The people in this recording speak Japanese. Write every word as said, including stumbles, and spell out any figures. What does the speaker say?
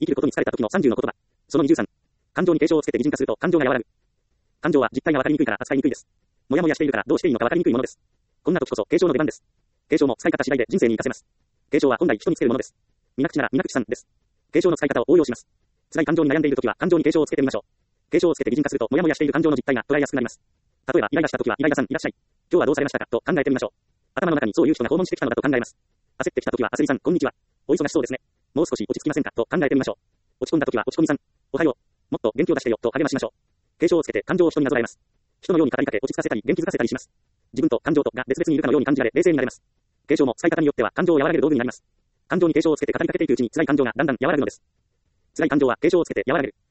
生きることに疲れた時のさんじゅうの言葉。そのにじゅうさん。感情に継承をつけて擬人化すると感情が和らぐ。感情は実態がわかりにくいから扱いにくいです。もやもやしているからどうしていいのかわかりにくいものです。こんな時こそ継承の出番です。継承も使い方次第で人生に活かせます。継承は本来人につけるものです。皆口なら皆口さんです。継承の使い方を応用します。辛い感情に悩んでいる時は感情に継承をつけてみましょう。継承をつけて擬人化するともやもやしている感情の実態が捉えやすくなります。例えばイライラした時はイライラさんいらっしゃい。今日はどうされましたかと考えてみましょう。頭の中にそういう人が訪問してきたのだと考えます。焦ってきた時は焦りさんこんにちは。お忙しそうですね。もう少し落ち着きませんかと考えてみましょう。落ち込んだ時は落ち込みさん。おはよう。もっと元気を出してよと励ましましょう。継承をつけて感情を人になぞらえます。人のように語りかけ落ち着かせたり元気づかせたりします。自分と感情とが別々にいるかのように感じられ冷静になれます。継承も使い方によっては感情を和らげる道具になります。感情に継承をつけて語りかけていくうちに辛い感情がだんだん和らぐのです。辛い感情は継承をつけて和らげる。